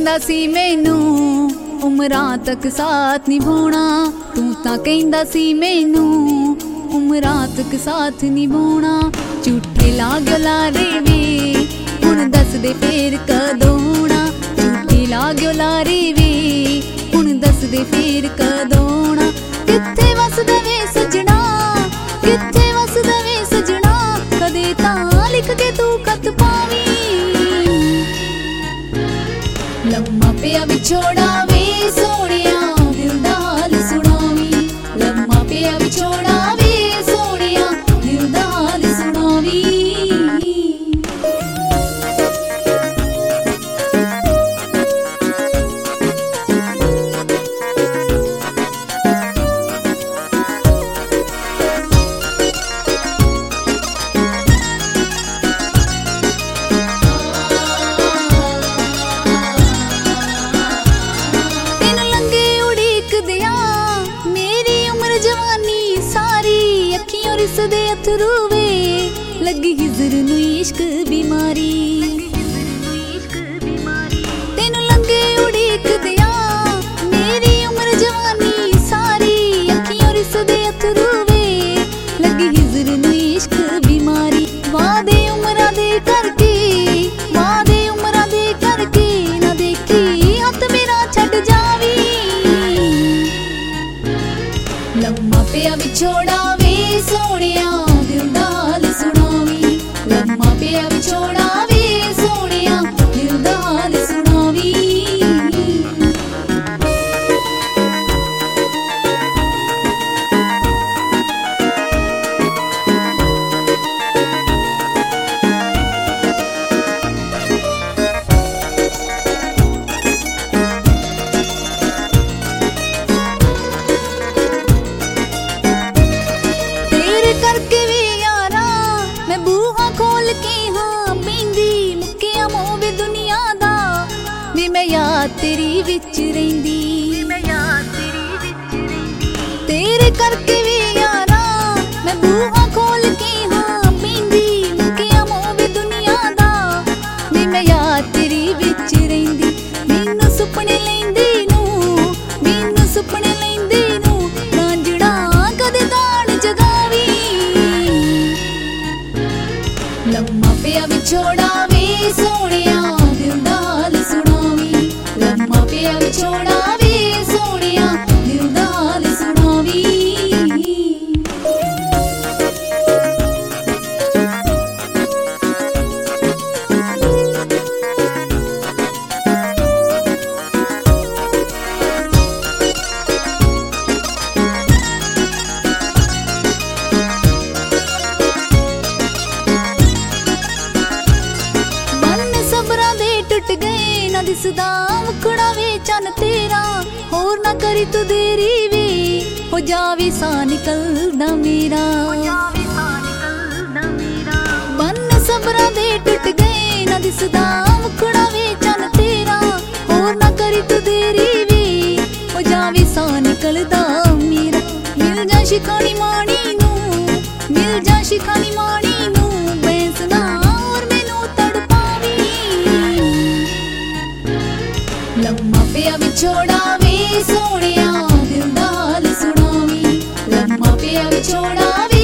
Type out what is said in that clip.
ਕਹਿੰਦਾ ਸੀ ਮੈਨੂੰ ਉਮਰਾਂ ਤੱਕ ਸਾਥ ਨਿਭਾਉਣਾ, ਤੂੰ ਤਾਂ ਕਹਿੰਦਾ ਸੀ ਮੈਨੂੰ ਉਮਰਾਂ ਤੱਕ ਸਾਥ ਨਿਭਾਉਣਾ। ਝੂਠੇ ਲਾਗਿਓ ਲਾਰੇ ਵੇ ਹੁਣ ਦੱਸਦੇ ਫੇਰ ਕਦੋਂ ਆਉਣਾ, ਝੂਠੇ ਲਾਗਿਓ ਲਾਰੇ ਵੇ ਹੁਣ ਦੱਸਦੇ ਫੇਰ ਕਦੋਂ ਆਉਣਾ। ਕਿੱਥੇ ਵਸਦਾ ਵੇ ਸਜਣਾ, ਕਿੱਥੇ ਵਸਦਾ ਵੇ ਸਜਣਾ, ਕਦੇ ਤਾਂ ਲਿਖ ਕੇ ਤੂੰ ਖਤ ਪਾਵੀਂ। ਲੰਮਾ ਪਿਆ ਵਿਛੋੜਾ ਵੇ ਸੋਹਣਿਆ ਦਿਲ ਦਾ ਹਾਲ ਸੁਣਾਵੀਂ, ਲੰਮਾ ਪਿਆ ਵਿਛੋੜਾ ਵੇ ਸੋਹਣਿਆ ਦਿਲ ਦਾ ਹਾਲ ਸੁਣਾਵੀਂ। ਰਿਸਦੇ ਅਥਰੂ ਵੇ ਲੱਗੀ ਹਿਜ਼ਰ ਨੂੰ ਇਸ਼ਕ ਬਿਮਾਰੀ, ਤੈਨੂੰ ਲੰਗੇ ਉਡੀਕਦਿਆਂ ਮੇਰੀ ਉਮਰ ਜਵਾਨੀ ਸਾਰੀ। ਅੱਖੀਆਂ ਰਿਸਦੇ ਅਥਰੂ ਵੇ ਲੱਗੀ ਹਿਜ਼ਰ ਨੂੰ ਇਸ਼ਕ ਬਿਮਾਰੀ। ਵਾਦੇ ਉਮਰਾਂ ਦੇ ਕਰਕੇ, ਵਾਦੇ ਉਮਰਾਂ ਦੇ ਕਰਕੇ ਨਾ ਦੇਖੀ ਹੱਥ ਮੇਰਾ ਛੱਡ ਜਾਵੀਂ। ਲੰਮਾ ਪਿਆ ਵਿਛੋੜਾ ਸੋਹਣਿਆ ਦਿਲ ਦਾ ਹਾਲ ਸੁਣਾਵੀਂ, ਲੰਮਾ ਪਿਆ ਵਿਛੋੜਾ ਵੇ ਸੋਹਣਿਆ ਦਿਲ ਦਾ ਹਾਲ ਸੁਣਾਵੀਂ। ਕਰਕੇ ਵੀ ਯਾਰਾਂ ਮੈਂ ਬੂਹਾ ਖੋਲ ਕੇ ਹਾਂ ਪੀਂਦੀ, ਮੁੱਕਿਆ ਮੋਹ ਵੇ ਦੁਨੀਆ ਦਾ ਵੀ ਮੈਂ ਯਾਦ ਤੇਰੀ ਵਿੱਚ ਰਹਿੰਦੀ। ਤੇਰੇ ਕਰਕੇ ਵੀ ਯਾਰਾਂ ਮੈਂ ਬੂਹਾ ਖੋਲ ਕੇ ਹਾਂ ਪੀਂਦੀ, ਮੁੱਕਿਆ ਮੋਹ ਵੇ ਦੁਨੀਆ ਦਾ ਵੀ ਮੈਂ ਯਾਦ ਤੇਰੀ ਵਿੱਚ ਰਹਿੰਦੀ। ਮੈਨੂੰ ਸੁਪਨੇ ਲੈਂਦੀ ਨੂੰ, ਮੈਨੂੰ ਸੁਪਨੇ ਲੈਂਦੀ ਨੂੰ ਰਾਂਝਣਾ ਕਦੇ ਦਾਣ ਜਗਾਵੀਂ। ਲੰਮਾ ਪਿਆ ਵਿਛੋੜਾ ਵੇ ਸੋਹਣਿਆ ਦਿਲ ਦਾ ਹਾਲ ਸੁਣਾਵੀਂ, ਲੰਮਾ ਪਿਆ ਵਿਛੋੜਾ ਵੇ ਸੋਹਣਿਆ ਦਿਲ ਦਾ ਹਾਲ ਸੁਣਾਵੀਂ। ਟੁੱਟ ਗਏ ਨਾ ਦਿਸਦਾ ਮੁਖੜਾ ਵੇ ਚੰਨ ਤੇਰਾ, ਹੋਰ ਨਾ ਕਰੀ ਤੂੰ ਦੇਰੀ ਵੇ ਹੋ ਜਾਵੇ ਸਾਹ ਨਿਕਲਦਾ ਮੇਰਾ। ਬੰਨ ਸਬਰਾਂ ਦੇ ਟੁੱਟ ਗਏ ਨਾ ਦਿਸਦਾ ਮੁਖੜਾ ਵੇ ਚੰਨ ਤੇਰਾ, ਹੋਰ ਨਾ ਕਰੀ ਤੂੰ ਦੇਰੀ ਵੇ ਹੋ ਜਾਵੇ ਸਾਹ ਨਿਕਲਦਾ ਮੇਰਾ। ਮਿਲ ਜਾ ਸ਼ਿਖਾਣੀ ਮਾਣੀ ਨੂੰ, ਮਿਲ ਜਾ ਸ਼ਿਖਾਣੀ ਮਾਣੀ ਨੂੰ ਬੈਂਸਦਾ ਹੋਰ ਮੈਨੂੰ ਤੜਪਾਵੀਂ। ਲੰਮਾ ਪਿਆ ਵਿਛੋੜਾ ਵੇ ਸੋਹਣਿਆ ਦਿਲ ਦਾ ਹਾਲ ਸੁਣਾਵੀਂ, ਲੰਮਾ ਪਿਆ ਵਿਛੋੜਾ ਵੇ